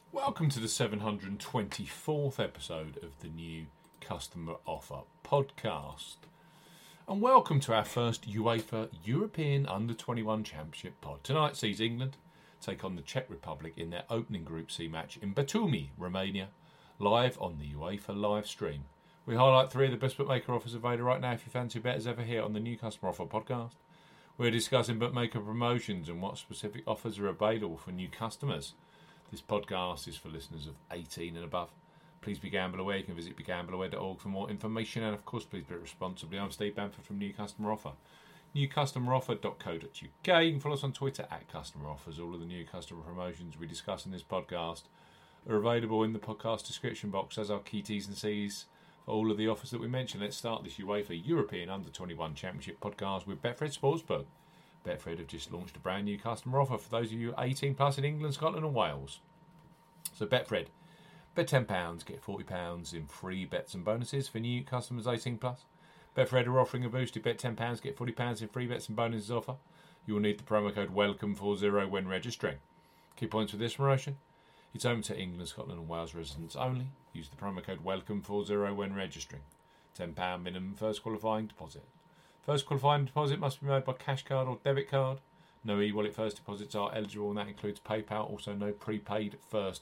Welcome to the 724th episode of the New Customer Offer podcast. And welcome to our first UEFA European Under-21 Championship pod. Tonight sees England take on the Czech Republic in their opening Group C match in Batumi, Romania, live on the UEFA live stream. We highlight three of the best bookmaker offers available right now if you fancy a bet as ever here on the New Customer Offer podcast. We're discussing bookmaker promotions and what specific offers are available for new customers. This podcast is for listeners of 18 and above. Please be gamble aware. You can visit begambleaware.org for more information. And of course, please bet responsibly. I'm Steve Bamford from New Customer Offer. newcustomeroffer.co.uk. You can follow us on Twitter at Customer Offers. All of the new customer promotions we discuss in this podcast are available in the podcast description box as our key T's and C's for all of the offers that we mentioned. Let's start this UEFA European Under-21 Championship podcast with Betfred Sportsbook. Betfred have just launched a brand new customer offer for those of you 18 plus in England, Scotland and Wales. So Betfred, bet £10, get £40 in free bets and bonuses for new customers 18 plus. Betfred are offering a boosted bet £10, get £40 in free bets and bonuses offer. You will need the promo code WELCOME40 when registering. Key points for this promotion: it's open to England, Scotland and Wales residents only. Use the promo code WELCOME40 when registering. £10 minimum first qualifying deposit. First qualifying deposit must be made by cash card or debit card. No e-wallet first deposits are eligible, and that includes PayPal. Also, no prepaid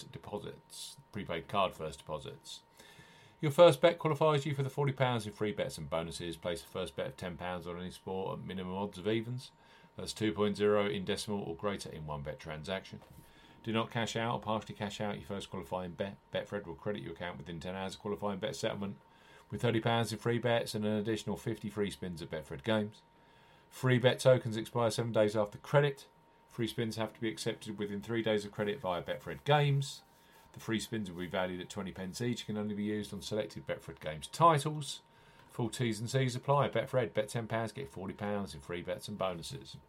card first deposits. Your first bet qualifies you for the £40 in free bets and bonuses. Place the first bet of £10 on any sport at minimum odds of evens. That's 2.0 in decimal or greater in one bet transaction. Do not cash out or partially cash out your first qualifying bet. Betfred will credit your account within 10 hours of qualifying bet settlement with £30 in free bets and an additional 50 free spins at Betfred Games. Free bet tokens expire 7 days after credit. Free spins have to be accepted within 3 days of credit via Betfred Games. The free spins will be valued at 20p each, can only be used on selected Betfred Games titles. Full T's and C's apply. Betfred, bet £10, get £40 in free bets and bonuses.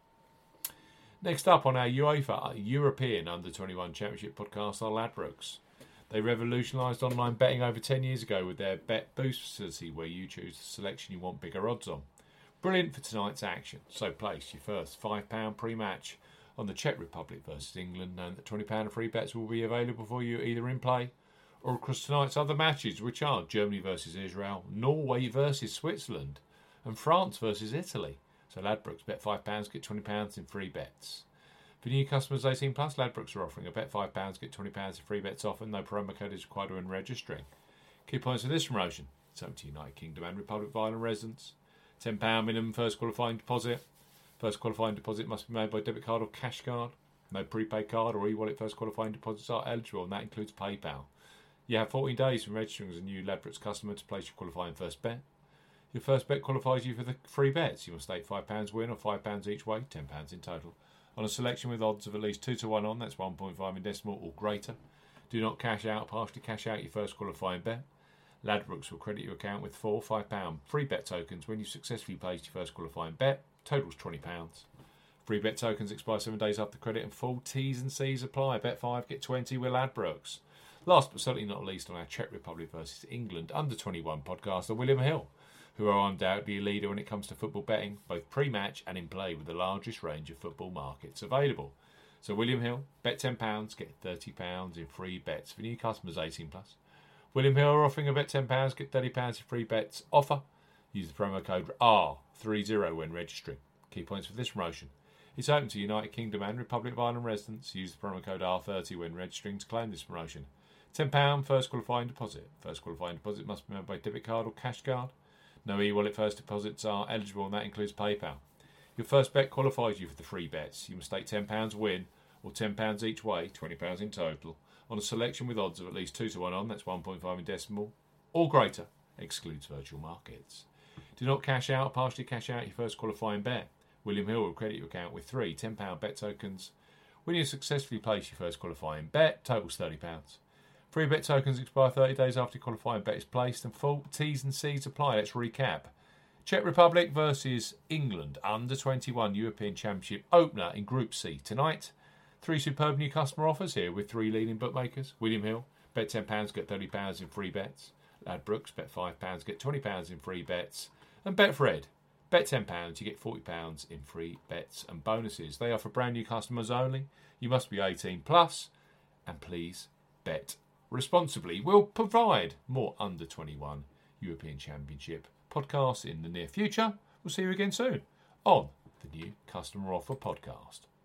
Next up on our UEFA European Under-21 Championship podcast are Ladbrokes. They revolutionised online betting over 10 years ago with their Bet Boost facility, where you choose the selection you want bigger odds on. Brilliant for tonight's action. So place your first £5 pre-match on the Czech Republic versus England, and that £20 of free bets will be available for you either in play or across tonight's other matches, which are Germany versus Israel, Norway versus Switzerland, and France versus Italy. So Ladbrokes, bet £5, get £20 in free bets. For new customers 18 plus, Ladbrokes are offering a bet £5, get £20 in free bets offer. No promo code is required when registering. Key points for this promotion: it's open to United Kingdom and Republic of Ireland residents. £10 minimum first qualifying deposit. First qualifying deposit must be made by debit card or cash card. No prepaid card or e-wallet first qualifying deposits are eligible, and that includes PayPal. You have 14 days from registering as a new Ladbrokes customer to place your qualifying first bet. Your first bet qualifies you for the free bets. You must stake £5 win or £5 each way, £10 in total, on a selection with odds of at least 2 to 1 on, that's 1.5 in decimal or greater. Do not cash out or partially cash out your first qualifying bet. Ladbrokes will credit your account with £4 £5 free bet tokens when you successfully placed your first qualifying bet. Totals £20. Free bet tokens expire 7 days after credit, and full T's and C's apply. Bet 5, get 20 with Ladbrokes. Last but certainly not least on our Czech Republic versus England Under-21 podcast are William Hill, who are undoubtedly a leader when it comes to football betting, both pre-match and in play, with the largest range of football markets available. So William Hill, bet £10, get £30 in free bets for new customers 18 plus. William Hill are offering a bet £10, get £30 in free bets offer. Use the promo code R30 when registering. Key points for this promotion: it's open to United Kingdom and Republic of Ireland residents. Use the promo code R30 when registering to claim this promotion. £10 first qualifying deposit. First qualifying deposit must be made by debit card or cash card. No e-wallet first deposits are eligible, and that includes PayPal. Your first bet qualifies you for the free bets. You must stake £10 win or £10 each way, £20 in total, on a selection with odds of at least 2 to 1 on, that's 1.5 in decimal, or greater, excludes virtual markets. Do not cash out or partially cash out your first qualifying bet. William Hill will credit your account with 3 £10 bet tokens when you successfully place your first qualifying bet. Totals £30. Free bet tokens expire 30 days after your qualifying bet is placed, and full T's and C's apply. Let's recap. Czech Republic versus England Under-21 European Championship opener in Group C tonight. 3 superb new customer offers here with 3 leading bookmakers. William Hill, bet £10, get £30 in free bets. Ladbrokes, bet £5, get £20 in free bets. And Betfred, bet £10, you get £40 in free bets and bonuses. They are for brand new customers only. You must be 18 plus, and please Bet responsibly. We'll provide more under 21 European Championship podcasts in the near future. We'll see you again soon on the new Customer Offer Podcast.